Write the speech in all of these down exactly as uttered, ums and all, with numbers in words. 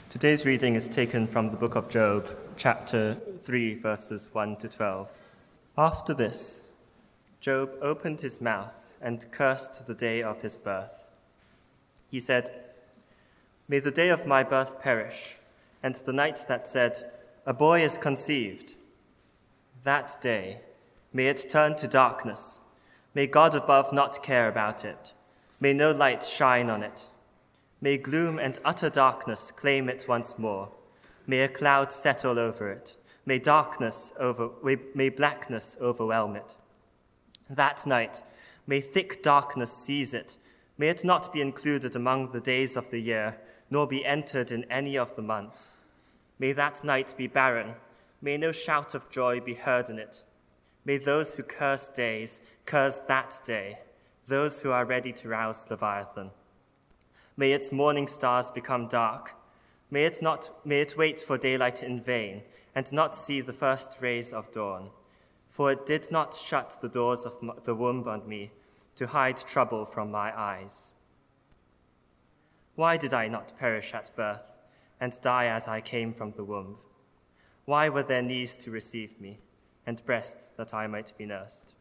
Today's reading is taken from the book of Job, chapter three, verses one to twelve. After this, Job opened his mouth and cursed the day of his birth. He said, "May the day of my birth perish, and the night that said, 'A boy is conceived.' That day, may it turn to darkness. May God above not care about it. May no light shine on it. May gloom and utter darkness claim it once more. May a cloud settle over it. May darkness over, may blackness overwhelm it. That night, may thick darkness seize it. May it not be included among the days of the year, nor be entered in any of the months. May that night be barren. May no shout of joy be heard in it. May those who curse days curse that day, those who are ready to rouse Leviathan. May its morning stars become dark. May it not, may it wait for daylight in vain, and not see the first rays of dawn. For it did not shut the doors of the womb on me, to hide trouble from my eyes. Why did I not perish at birth, and die as I came from the womb? Why were there knees to receive me, and breasts that I might be nursed?"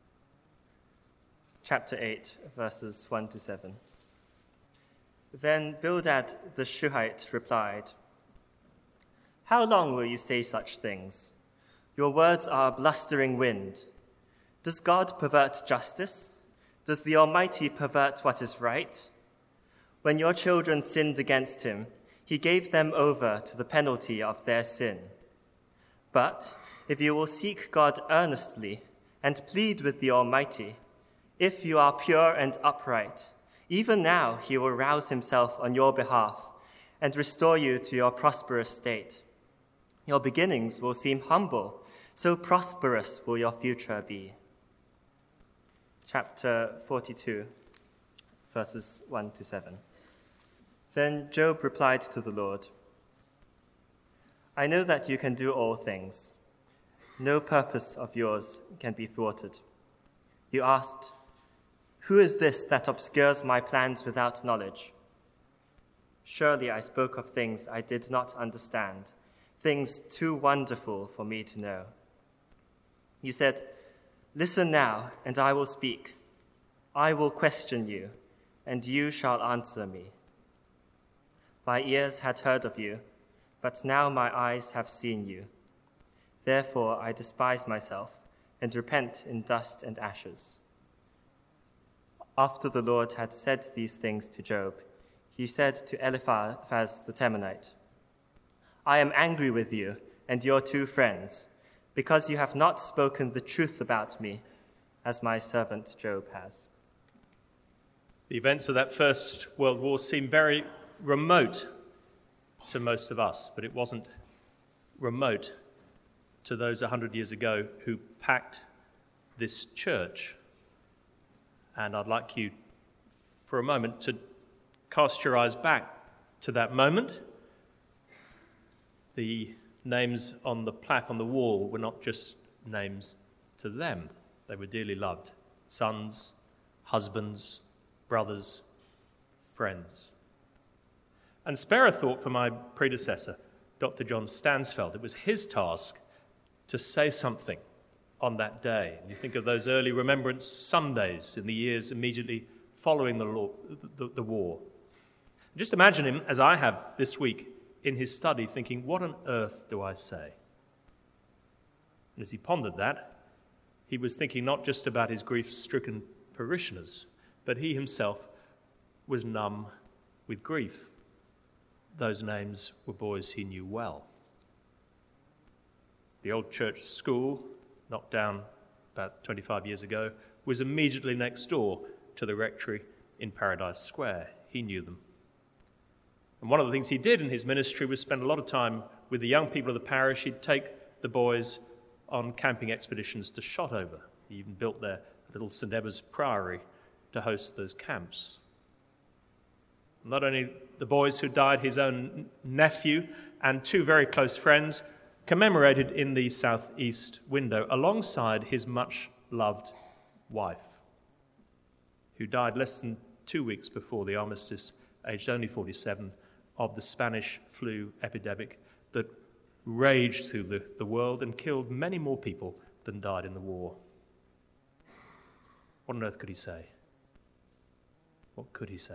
Chapter eight, verses one to seven. Then Bildad the Shuhite replied, "How long will you say such things? Your words are a blustering wind. Does God pervert justice? Does the Almighty pervert what is right? When your children sinned against him, he gave them over to the penalty of their sin. But if you will seek God earnestly and plead with the Almighty, if you are pure and upright, even now he will rouse himself on your behalf and restore you to your prosperous state. Your beginnings will seem humble, so prosperous will your future be." Chapter forty-two, verses one to seven. Then Job replied to the Lord, "I know that you can do all things. No purpose of yours can be thwarted. You asked, 'Who is this that obscures my plans without knowledge?' Surely I spoke of things I did not understand, things too wonderful for me to know. You said, 'Listen now, and I will speak. I will question you, and you shall answer me.' My ears had heard of you, but now my eyes have seen you. Therefore I despise myself and repent in dust and ashes." After the Lord had said these things to Job, he said to Eliphaz the Temanite, "I am angry with you and your two friends, because you have not spoken the truth about me, as my servant Job has." The events of that First World War seem very remote to most of us, but it wasn't remote to those one hundred years ago who packed this church. And I'd like you for a moment to cast your eyes back to that moment. The names on the plaque on the wall were not just names to them. They were dearly loved. Sons, husbands, brothers, friends. And spare a thought for my predecessor, Doctor John Stansfeld. It was his task to say something on that day. You think of those early Remembrance Sundays in the years immediately following the, law, the, the war. Just imagine him, as I have this week, in his study thinking, what on earth do I say? And as he pondered that, he was thinking not just about his grief-stricken parishioners, but he himself was numb with grief. Those names were boys he knew well. The old church school, knocked down about twenty-five years ago, was immediately next door to the rectory in Paradise Square. He knew them. And one of the things he did in his ministry was spend a lot of time with the young people of the parish. He'd take the boys on camping expeditions to Shotover. He even built their little Saint Ebba's Priory to host those camps. Not only the boys who died, his own nephew and two very close friends commemorated in the southeast window alongside his much-loved wife, who died less than two weeks before the armistice, aged only forty-seven, of the Spanish flu epidemic that raged through the, the world and killed many more people than died in the war. What on earth could he say? What could he say?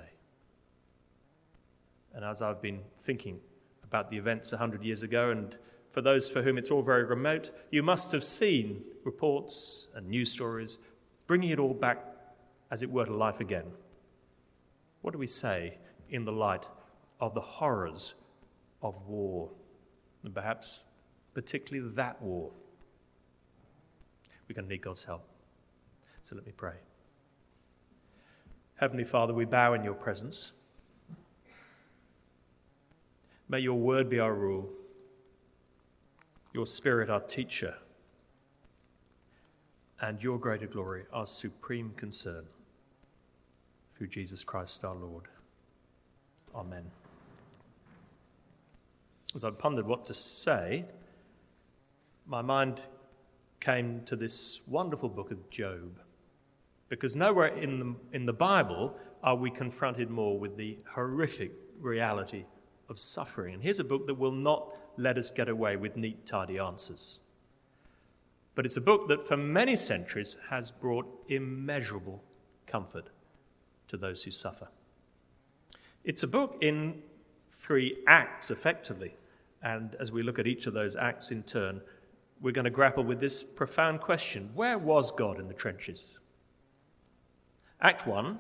And as I've been thinking about the events a hundred years ago, and for those for whom it's all very remote, you must have seen reports and news stories bringing it all back, as it were, to life again. What do we say in the light of the horrors of war, and perhaps particularly that war? We're going to need God's help. So let me pray. Heavenly Father, we bow in your presence. May your word be our rule, your Spirit our teacher, and your greater glory our supreme concern. Through Jesus Christ our Lord. Amen. As I pondered what to say, my mind came to this wonderful book of Job, because nowhere in the, in the Bible are we confronted more with the horrific reality of suffering. And here's a book that will not let us get away with neat, tidy answers. But it's a book that for many centuries has brought immeasurable comfort to those who suffer. It's a book in three acts, effectively. And as we look at each of those acts in turn, we're going to grapple with this profound question: where was God in the trenches? Act one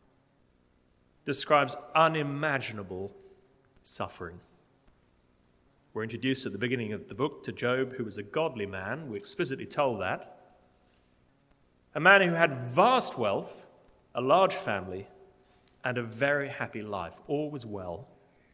describes unimaginable suffering. We're introduced at the beginning of the book to Job, who was a godly man. We're explicitly told that. A man who had vast wealth, a large family, and a very happy life. All was well.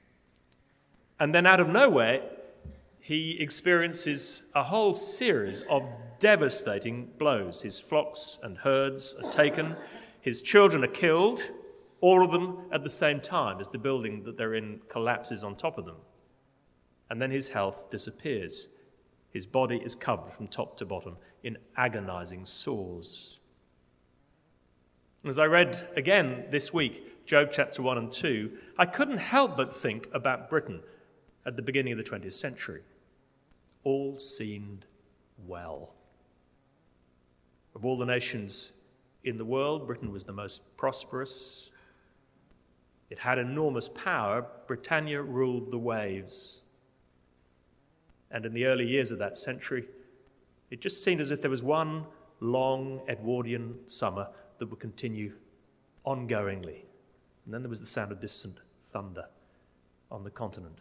And then out of nowhere, he experiences a whole series of devastating blows. His flocks and herds are taken. His children are killed, all of them at the same time as the building that they're in collapses on top of them. And then his health disappears. His body is covered from top to bottom in agonizing sores. And as I read again this week, Job chapter one and two, I couldn't help but think about Britain at the beginning of the twentieth century. All seemed well. Of all the nations in the world, Britain was the most prosperous. It had enormous power. Britannia ruled the waves. And in the early years of that century, it just seemed as if there was one long Edwardian summer that would continue ongoingly. And then there was the sound of distant thunder on the continent.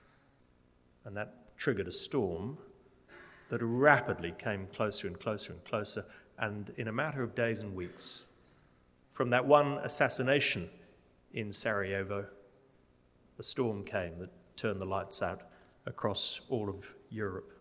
And that triggered a storm that rapidly came closer and closer and closer. And in a matter of days and weeks, from that one assassination in Sarajevo, a storm came that turned the lights out across all of Europe.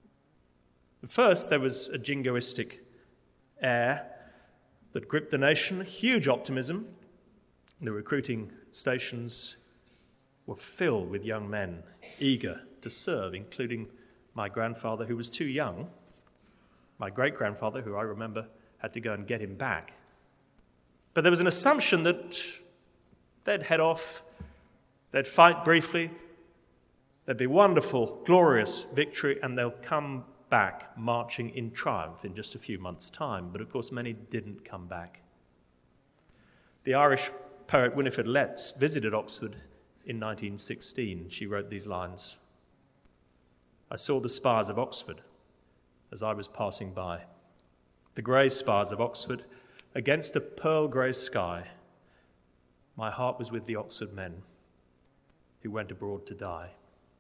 At first, there was a jingoistic air that gripped the nation, huge optimism. The recruiting stations were filled with young men eager to serve, including my grandfather, who was too young. My great-grandfather, who I remember, had to go and get him back. But there was an assumption that they'd head off, they'd fight briefly, there'd be wonderful, glorious victory, and they'll come back marching in triumph in just a few months' time. But of course, many didn't come back. The Irish poet Winifred Letts visited Oxford in nineteen sixteen. She wrote these lines: "I saw the spires of Oxford as I was passing by, the grey spires of Oxford against a pearl-grey sky. My heart was with the Oxford men who went abroad to die.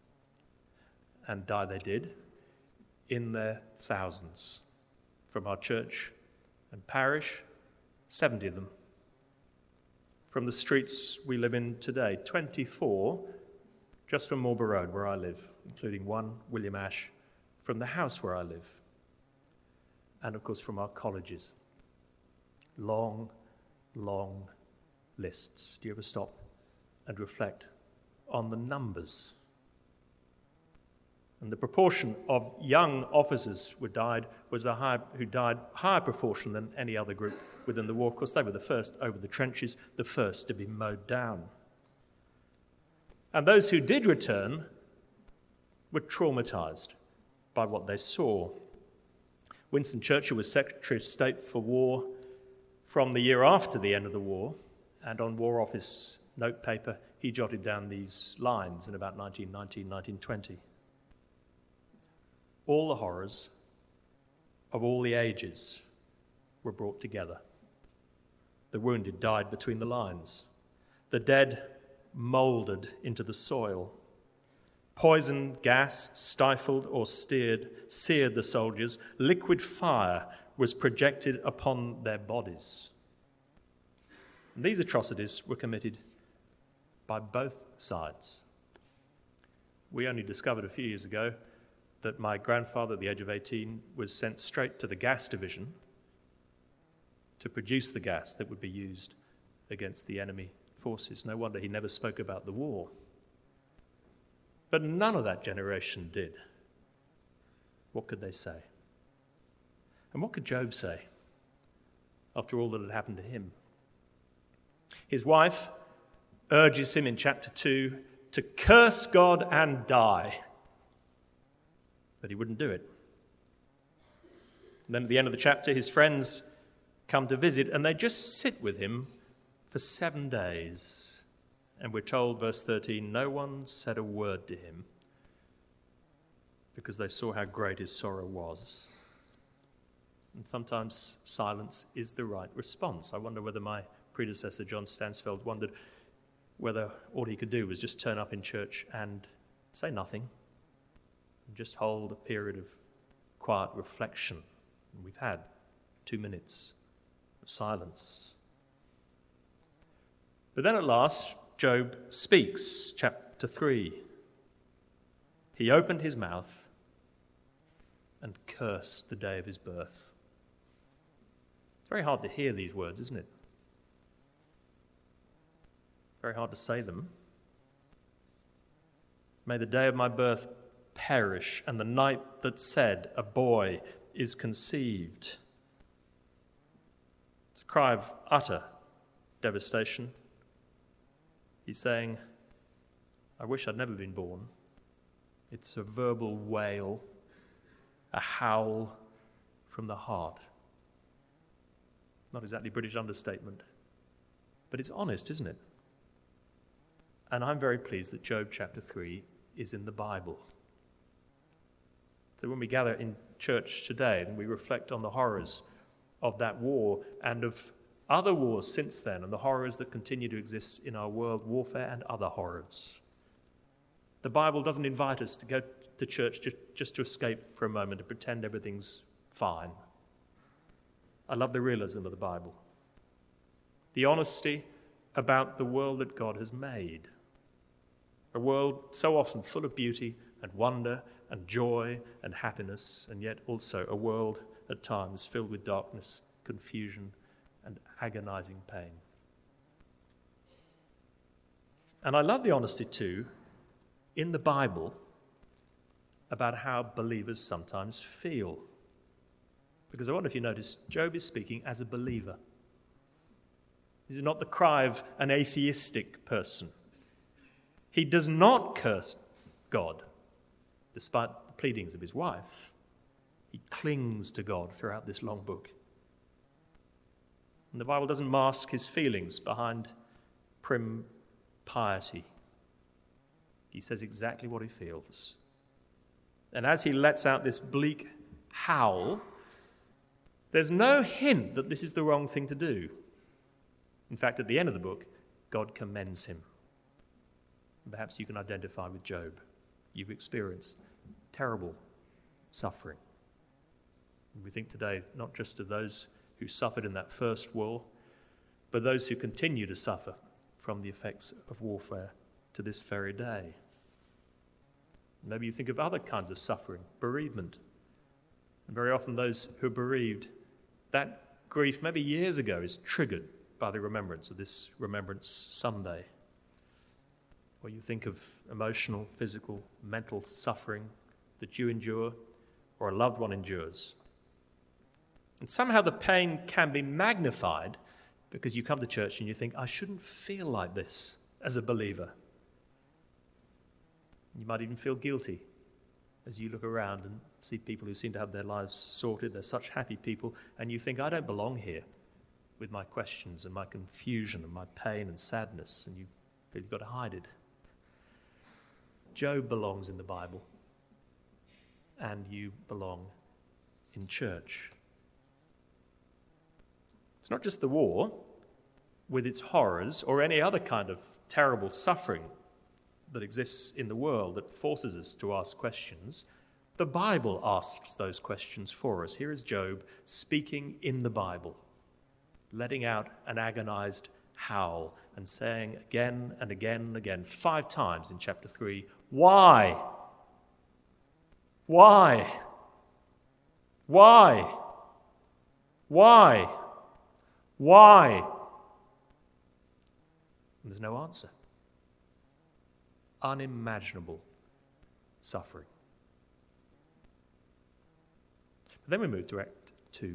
And die they did, in their thousands. From our church and parish, seventy of them. From the streets we live in today, twenty-four just from Marlborough Road, where I live, including one, William Ash, from the house where I live. And of course from our colleges. Long, long lists. Do you ever stop and reflect on the numbers? And the proportion of young officers who died was a high, who died higher proportion than any other group within the war. Of course, they were the first over the trenches, the first to be mowed down. And those who did return were traumatized by what they saw. Winston Churchill was Secretary of State for War from the year after the end of the war, and on War Office notepaper he jotted down these lines in about nineteen nineteen, nineteen twenty. All the horrors of all the ages were brought together. The wounded died between the lines. The dead mouldered into the soil. Poison gas stifled or steered, seared the soldiers. Liquid fire was projected upon their bodies. And these atrocities were committed by both sides. We only discovered a few years ago that my grandfather, at the age of eighteen, was sent straight to the gas division to produce the gas that would be used against the enemy forces. No wonder he never spoke about the war. But none of that generation did. What could they say? And what could Job say after all that had happened to him? His wife urges him in chapter two to curse God and die. But he wouldn't do it. And then at the end of the chapter, his friends come to visit, and they just sit with him for seven days. And we're told, verse thirteen, no one said a word to him because they saw how great his sorrow was. And sometimes silence is the right response. I wonder whether my predecessor, John Stansfeld, wondered whether all he could do was just turn up in church and say nothing, and just hold a period of quiet reflection. And we've had two minutes of silence. But then at last, Job speaks, chapter three. He opened his mouth and cursed the day of his birth. It's very hard to hear these words, isn't it? Very hard to say them. May the day of my birth perish, and the night that said, a boy is conceived. It's a cry of utter devastation. He's saying, I wish I'd never been born. It's a verbal wail, a howl from the heart. Not exactly British understatement, but it's honest, isn't it? And I'm very pleased that Job chapter three is in the Bible. So when we gather in church today and we reflect on the horrors of that war and of other wars since then and the horrors that continue to exist in our world, warfare and other horrors, the Bible doesn't invite us to go to church just, just to escape for a moment and pretend everything's fine. I love the realism of the Bible, the honesty about the world that God has made. A world so often full of beauty and wonder and joy and happiness, and yet also a world at times filled with darkness, confusion, and agonizing pain. And I love the honesty too in the Bible about how believers sometimes feel. Because I wonder if you notice, Job is speaking as a believer. This is not the cry of an atheistic person. He does not curse God, despite the pleadings of his wife. He clings to God throughout this long book. And the Bible doesn't mask his feelings behind prim piety. He says exactly what he feels. And as he lets out this bleak howl, there's no hint that this is the wrong thing to do. In fact, at the end of the book, God commends him. Perhaps you can identify with Job. You've experienced terrible suffering. And we think today not just of those who suffered in that first war, but those who continue to suffer from the effects of warfare to this very day. Maybe you think of other kinds of suffering, bereavement. And very often those who are bereaved, that grief maybe years ago is triggered by the remembrance of this Remembrance Sunday. Or you think of emotional, physical, mental suffering that you endure or a loved one endures. And somehow the pain can be magnified because you come to church and you think, I shouldn't feel like this as a believer. You might even feel guilty as you look around and see people who seem to have their lives sorted. They're such happy people, and you think, I don't belong here with my questions and my confusion and my pain and sadness, and you feel you've got to hide it. Job belongs in the Bible, and you belong in church. It's not just the war with its horrors or any other kind of terrible suffering that exists in the world that forces us to ask questions. The Bible asks those questions for us. Here is Job speaking in the Bible, letting out an agonized howl and saying again and again and again, five times in chapter three, why? Why? Why? Why? Why? And there's no answer. Unimaginable suffering. But then we move to Act two.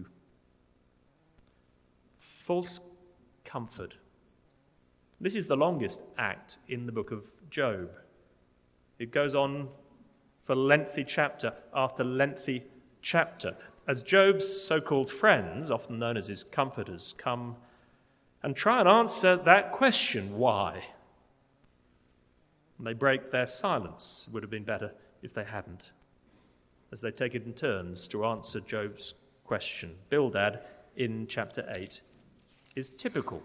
False comfort. This is the longest act in the book of Job. It goes on for lengthy chapter after lengthy chapter, as Job's so-called friends, often known as his comforters, come and try and answer that question, why? And they break their silence. It would have been better if they hadn't, as they take it in turns to answer Job's question. Bildad, in chapter eight, is typical.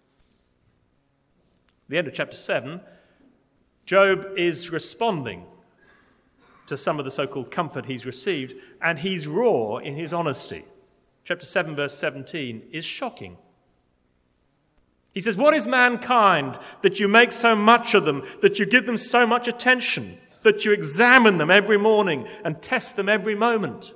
At the end of chapter seven, Job is responding to some of the so-called comfort he's received, and he's raw in his honesty. Chapter seven, verse seventeen, is shocking. He says, what is mankind that you make so much of them, that you give them so much attention, that you examine them every morning and test them every moment?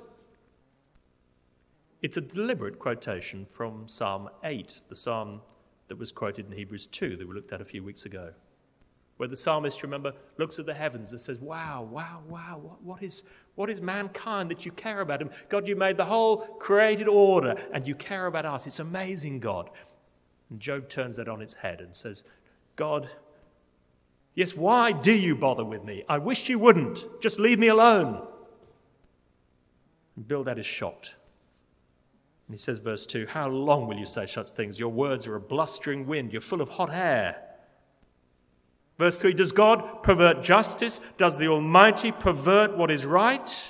It's a deliberate quotation from Psalm eight, the psalm that was quoted in Hebrews two that we looked at a few weeks ago, where the psalmist, remember, looks at the heavens and says, wow, wow, wow, what, what is what is mankind that you care about him? God, you made the whole created order and you care about us. It's amazing, God. And Job turns that on its head and says, God, yes, why do you bother with me? I wish you wouldn't. Just leave me alone. And Bildad is shocked. And he says, verse two, how long will you say such things? Your words are a blustering wind. You're full of hot air. Verse three, does God pervert justice? Does the Almighty pervert what is right?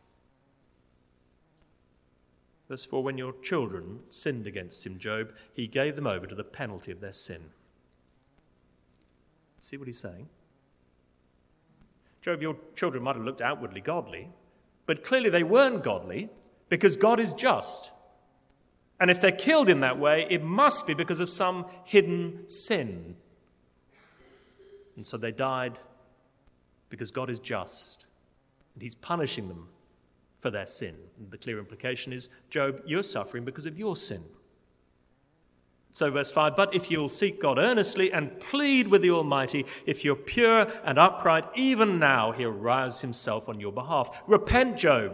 Verse four, when your children sinned against him, Job, he gave them over to the penalty of their sin. See what he's saying? Job, your children might have looked outwardly godly, but clearly they weren't godly because God is just. And if they're killed in that way, it must be because of some hidden sin. And so they died because God is just, and he's punishing them for their sin. And the clear implication is, Job, you're suffering because of your sin. So verse five, but if you'll seek God earnestly and plead with the Almighty, if you're pure and upright, even now he'll rouse himself on your behalf. Repent, Job.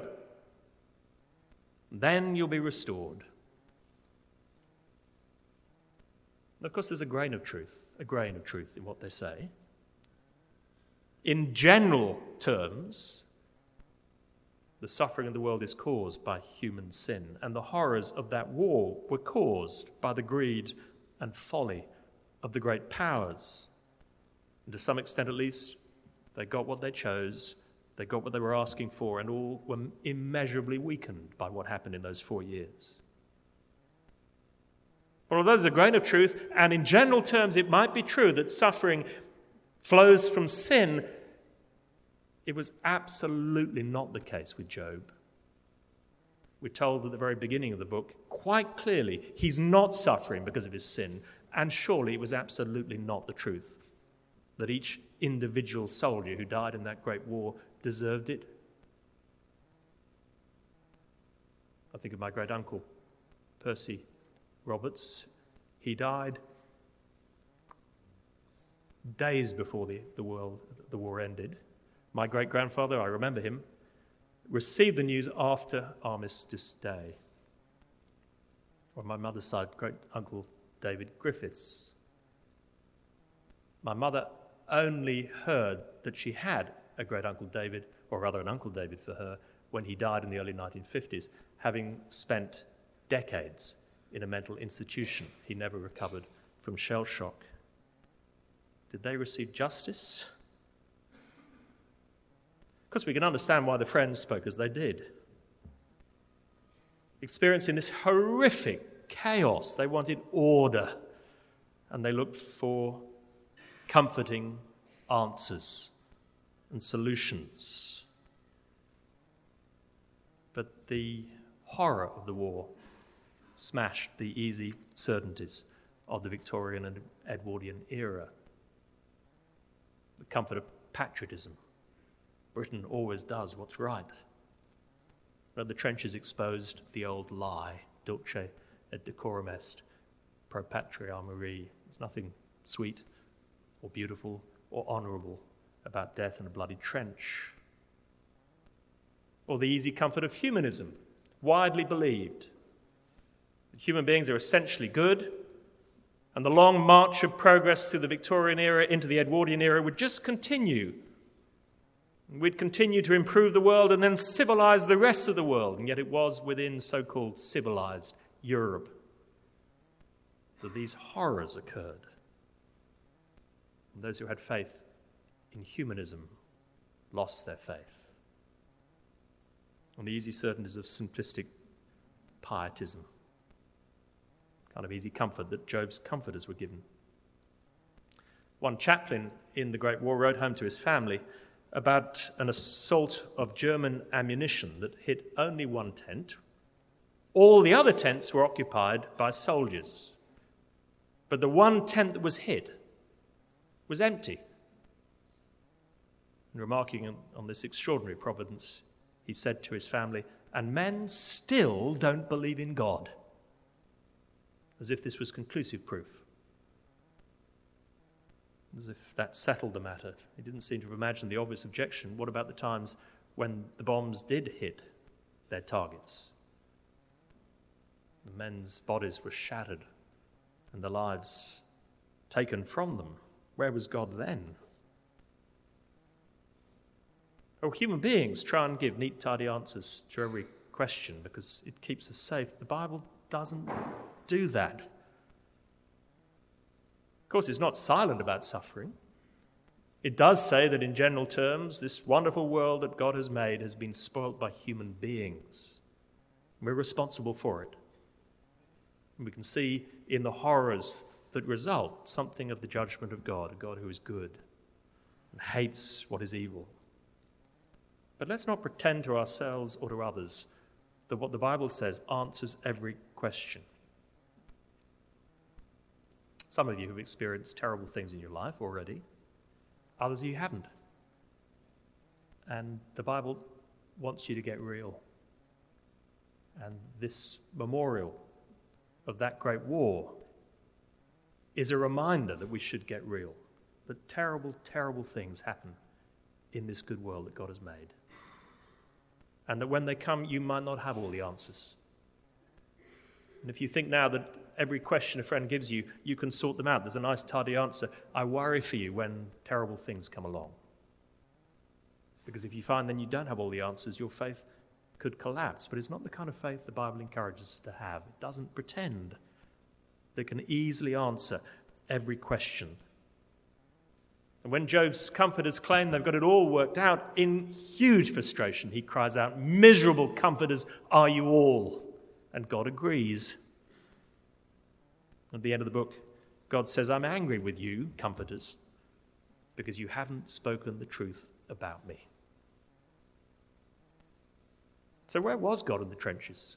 Then you'll be restored. Of course, there's a grain of truth, a grain of truth in what they say. In general terms, the suffering of the world is caused by human sin, and the horrors of that war were caused by the greed and folly of the great powers. And to some extent at least, they got what they chose, they got what they were asking for, and all were immeasurably weakened by what happened in those four years. But although there's a grain of truth, and in general terms it might be true that suffering flows from sin, it was absolutely not the case with Job. We're told at the very beginning of the book, quite clearly, he's not suffering because of his sin, and surely it was absolutely not the truth that each individual soldier who died in that great war deserved it. I think of my great uncle, Percy Roberts. He died days before the, the, world, the war ended. My great-grandfather, I remember him, received the news after Armistice Day. On my mother's side, great-uncle David Griffiths. My mother only heard that she had a great-uncle David, or rather an Uncle David for her, when he died in the early nineteen fifties, having spent decades in a mental institution. He never recovered from shell shock. Did they receive justice? Because we can understand why the Friends spoke as they did. Experiencing this horrific chaos, they wanted order, and they looked for comforting answers and solutions. But the horror of the war smashed the easy certainties of the Victorian and Edwardian era. The comfort of patriotism. Britain always does what's right. But the trenches exposed the old lie, dulce et decorum est, pro patria mori. There's nothing sweet or beautiful or honourable about death in a bloody trench. Or the easy comfort of humanism, widely believed that human beings are essentially good, and the long march of progress through the Victorian era into the Edwardian era would just continue. We'd continue to improve the world and then civilise the rest of the world, and yet it was within so-called civilised Europe that these horrors occurred. And those who had faith in humanism lost their faith. On the easy certainties of simplistic pietism, kind of easy comfort that Job's comforters were given. One chaplain in the Great War wrote home to his family about an assault of German ammunition that hit only one tent. All the other tents were occupied by soldiers, but the one tent that was hit was empty. And remarking on this extraordinary providence, he said to his family, "And men still don't believe in God," as if this was conclusive proof. As if that settled the matter. He didn't seem to have imagined the obvious objection. What about the times when the bombs did hit their targets? The men's bodies were shattered and the lives taken from them. Where was God then? Oh, human beings try and give neat, tidy answers to every question because it keeps us safe. The Bible doesn't do that. Of course, it's not silent about suffering. It does say that in general terms, this wonderful world that God has made has been spoilt by human beings. We're responsible for it. And we can see in the horrors that result something of the judgment of God, a God who is good and hates what is evil. But let's not pretend to ourselves or to others that what the Bible says answers every question. Some of you have experienced terrible things in your life already. Others of you haven't. And the Bible wants you to get real. And this memorial of that great war is a reminder that we should get real, that terrible, terrible things happen in this good world that God has made. And that when they come, you might not have all the answers. And if you think now that every question a friend gives you, you can sort them out, there's a nice tidy answer, I worry for you when terrible things come along. Because if you find then you don't have all the answers, your faith could collapse. But it's not the kind of faith the Bible encourages us to have. It doesn't pretend that it can easily answer every question. And when Job's comforters claim they've got it all worked out, in huge frustration, he cries out, "Miserable comforters are you all." And God agrees. At the end of the book, God says, "I'm angry with you, comforters, because you haven't spoken the truth about me." So where was God in the trenches?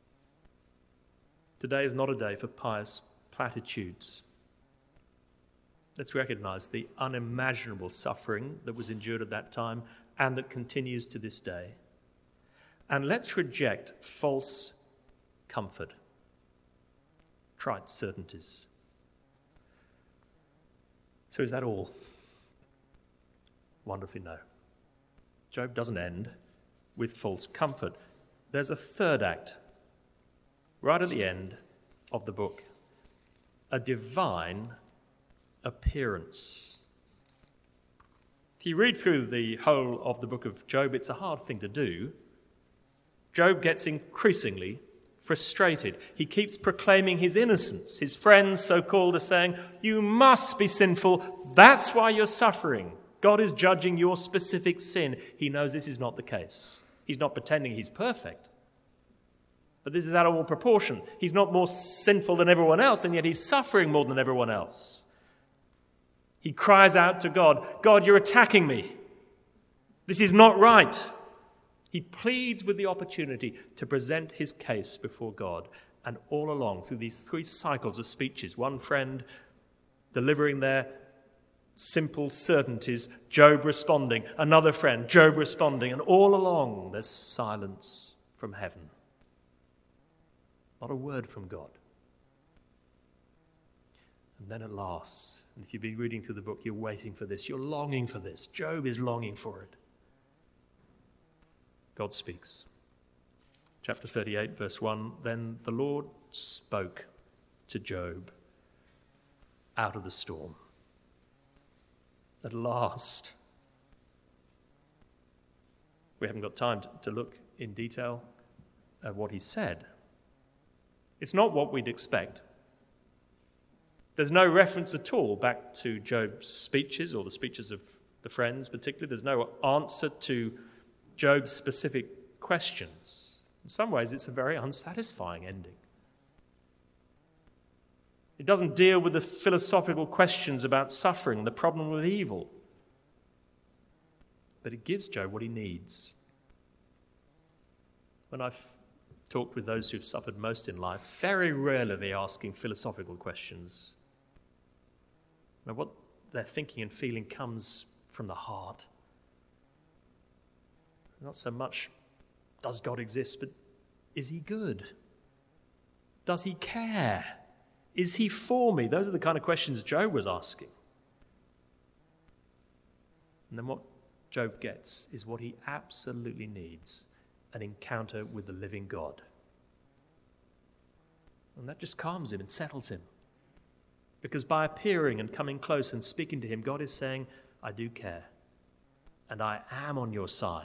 Today is not a day for pious platitudes. Let's recognize the unimaginable suffering that was endured at that time and that continues to this day. And let's reject false comfort, trite certainties. So is that all? Wonderfully no. Job doesn't end with false comfort. There's a third act right at the end of the book, a divine appearance. If you read through the whole of the book of Job, it's a hard thing to do. Job gets increasingly frustrated. He keeps proclaiming his innocence. His friends, so-called, are saying, you must be sinful. That's why you're suffering. God is judging your specific sin. He knows this is not the case. He's not pretending he's perfect. But this is out of all proportion. He's not more sinful than everyone else, and yet he's suffering more than everyone else. He cries out to God, God, you're attacking me. This is not right. He pleads with the opportunity to present his case before God. And all along, through these three cycles of speeches, one friend delivering their simple certainties, Job responding, another friend, Job responding, and all along there's silence from heaven. Not a word from God. And then at last, and if you've been reading through the book, you're waiting for this, you're longing for this. Job is longing for it. God speaks. Chapter thirty-eight, verse one, then the Lord spoke to Job out of the storm. At last. We haven't got time to look in detail at what he said. It's not what we'd expect. There's no reference at all back to Job's speeches or the speeches of the friends particularly. There's no answer to Job's specific questions. In some ways, it's a very unsatisfying ending. It doesn't deal with the philosophical questions about suffering and the problem with evil. But it gives Job what he needs. When I've talked with those who've suffered most in life, very rarely are they asking philosophical questions. Now, what they're thinking and feeling comes from the heart. Not so much, does God exist, but is he good? Does he care? Is he for me? Those are the kind of questions Job was asking. And then what Job gets is what he absolutely needs, an encounter with the living God. And that just calms him and settles him. Because by appearing and coming close and speaking to him, God is saying, I do care. And I am on your side.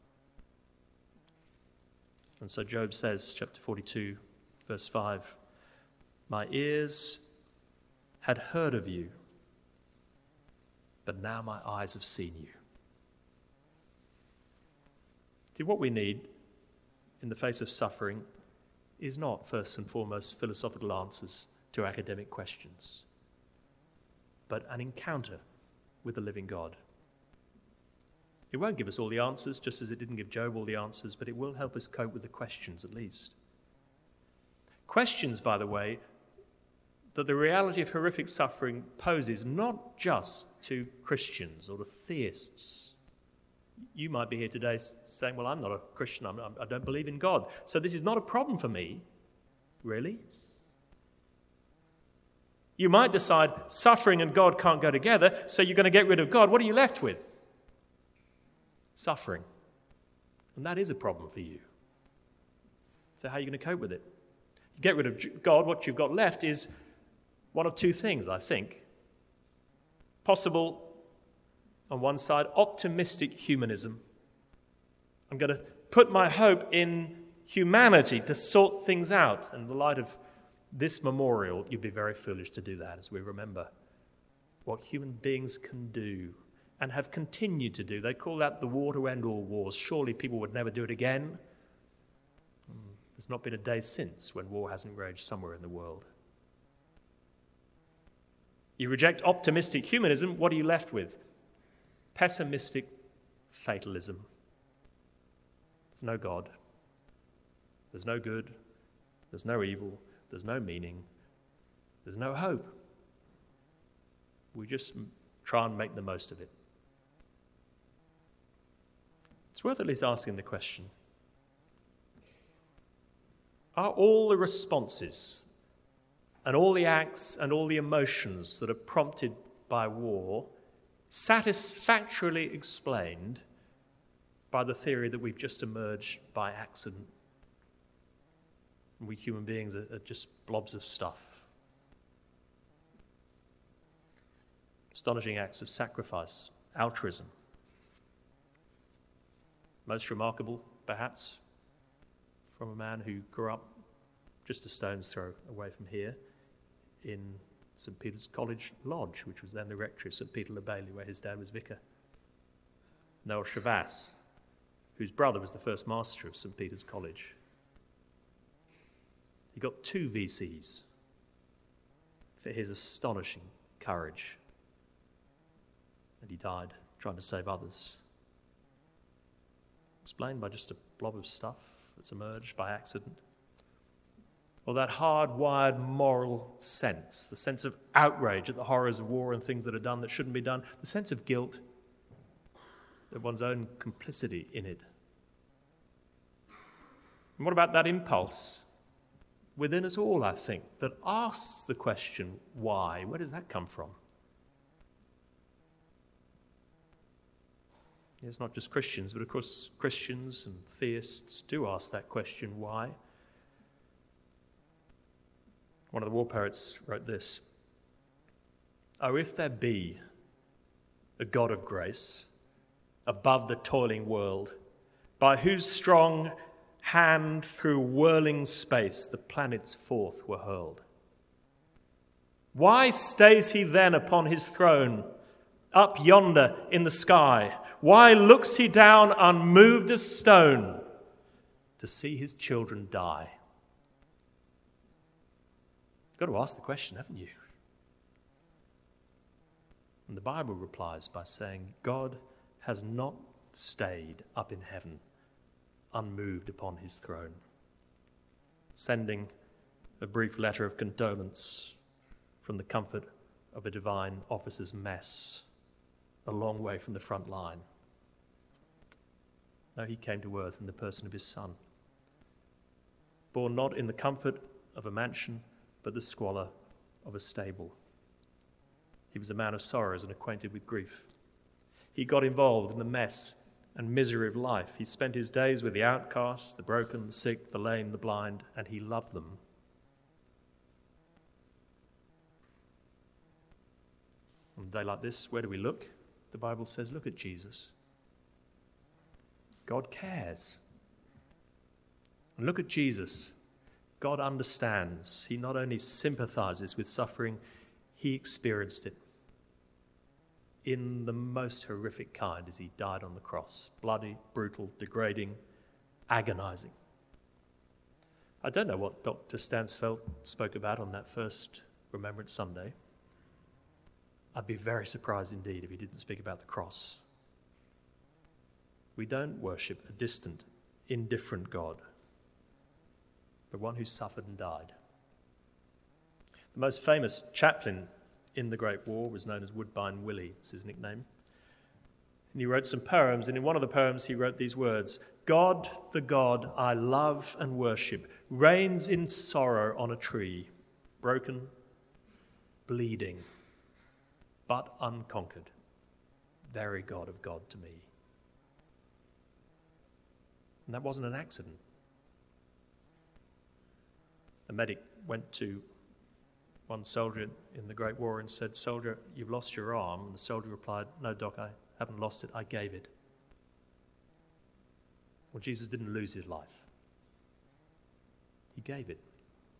And so Job says, chapter forty-two, verse five, my ears had heard of you, but now my eyes have seen you. See, what we need in the face of suffering is not, first and foremost, philosophical answers to academic questions, but an encounter with the living God. It won't give us all the answers, just as it didn't give Job all the answers, but it will help us cope with the questions at least. Questions, by the way, that the reality of horrific suffering poses not just to Christians or to theists. You might be here today saying, well, I'm not a Christian, I'm, I don't believe in God, so this is not a problem for me. Really? You might decide suffering and God can't go together, so you're going to get rid of God. What are you left with? Suffering. And that is a problem for you. So how are you going to cope with it? You get rid of God, what you've got left is one of two things, I think. Possible, on one side, optimistic humanism. I'm going to put my hope in humanity to sort things out. In the light of this memorial, you'd be very foolish to do that as we remember what human beings can do and have continued to do. They call that the war to end all wars. Surely people would never do it again. There's not been a day since when war hasn't raged somewhere in the world. You reject optimistic humanism, what are you left with? Pessimistic fatalism. There's no God. There's no good. There's no evil. There's no meaning. There's no hope. We just try and make the most of it. It's worth at least asking the question, are all the responses and all the acts and all the emotions that are prompted by war satisfactorily explained by the theory that we've just emerged by accident? And we human beings are, are just blobs of stuff. Astonishing acts of sacrifice, altruism, Most remarkable, perhaps, from a man who grew up just a stone's throw away from here in St Peter's College Lodge, which was then the rectory of St Peter Le Bailey, where his dad was vicar. Noel Chavasse, whose brother was the first master of St Peter's College. He got two V Cs for his astonishing courage, and he died trying to save others. Explained by just a blob of stuff that's emerged by accident. Or that hard-wired moral sense, the sense of outrage at the horrors of war and things that are done that shouldn't be done, the sense of guilt, that one's own complicity in it. And what about that impulse within us all, I think, that asks the question, why? Where does that come from? It's not just Christians, but of course Christians and theists do ask that question, why? One of the war poets wrote this: "Oh, if there be a God of grace above the toiling world, by whose strong hand through whirling space the planets forth were hurled, why stays he then upon his throne up yonder in the sky? Why looks he down unmoved as stone to see his children die?" You've got to ask the question, haven't you? And the Bible replies by saying, God has not stayed up in heaven, unmoved upon his throne, sending a brief letter of condolence from the comfort of a divine officer's mess, a long way from the front line. No, he came to earth in the person of his Son, born not in the comfort of a mansion, but the squalor of a stable. He was a man of sorrows and acquainted with grief. He got involved in the mess and misery of life. He spent his days with the outcasts, the broken, the sick, the lame, the blind, and he loved them. On a day like this, where do we look? The Bible says, look at Jesus. God cares. And look at Jesus. God understands. He not only sympathizes with suffering, he experienced it in the most horrific kind as he died on the cross. Bloody, brutal, degrading, agonizing. I don't know what Doctor Stansfeld spoke about on that first Remembrance Sunday. I'd be very surprised indeed if he didn't speak about the cross. We don't worship a distant, indifferent God, but one who suffered and died. The most famous chaplain in the Great War was known as Woodbine Willie, was his nickname. And he wrote some poems, and in one of the poems he wrote these words: "God, the God I love and worship, reigns in sorrow on a tree, broken, bleeding, but unconquered, very God of God to me." And that wasn't an accident. A medic went to one soldier in the Great War and said, "Soldier, you've lost your arm." And the soldier replied, "No, Doc, I haven't lost it, I gave it." Well, Jesus didn't lose his life. He gave it.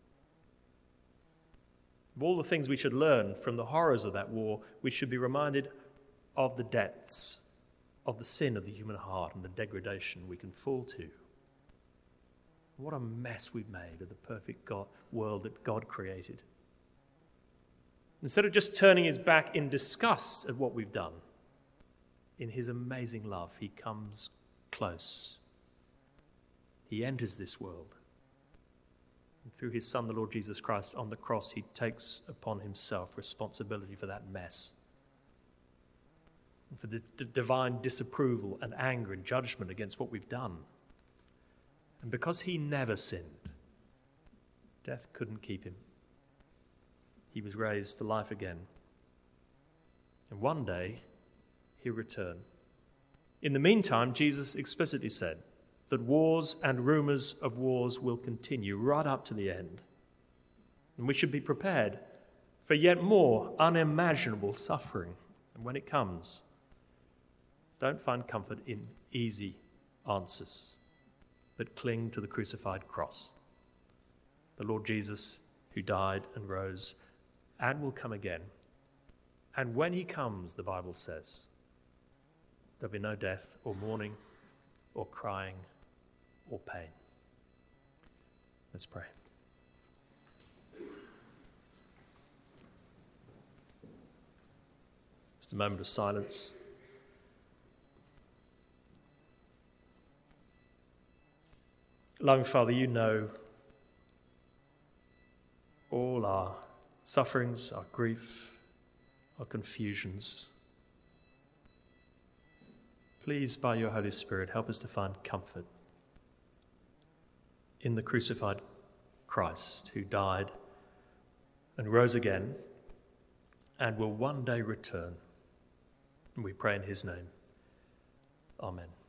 Of all the things we should learn from the horrors of that war, we should be reminded of the depths of the sin of the human heart and the degradation we can fall to. What a mess we've made of the perfect God, world that God created. Instead of just turning his back in disgust at what we've done, in his amazing love, he comes close. He enters this world. And through his Son, the Lord Jesus Christ, on the cross, he takes upon himself responsibility for that mess, and for the d- divine disapproval and anger and judgment against what we've done. And because he never sinned, death couldn't keep him. He was raised to life again. And one day, he'll return. In the meantime, Jesus explicitly said that wars and rumors of wars will continue right up to the end. And we should be prepared for yet more unimaginable suffering. And when it comes, don't find comfort in easy, answers, but cling to the crucified cross. The Lord Jesus, who died and rose and will come again. And when he comes, the Bible says, there'll be no death or mourning or crying or pain. Let's pray. Just a moment of silence. Loving Father, you know all our sufferings, our grief, our confusions. Please, by your Holy Spirit, help us to find comfort in the crucified Christ who died and rose again and will one day return. And we pray in his name. Amen.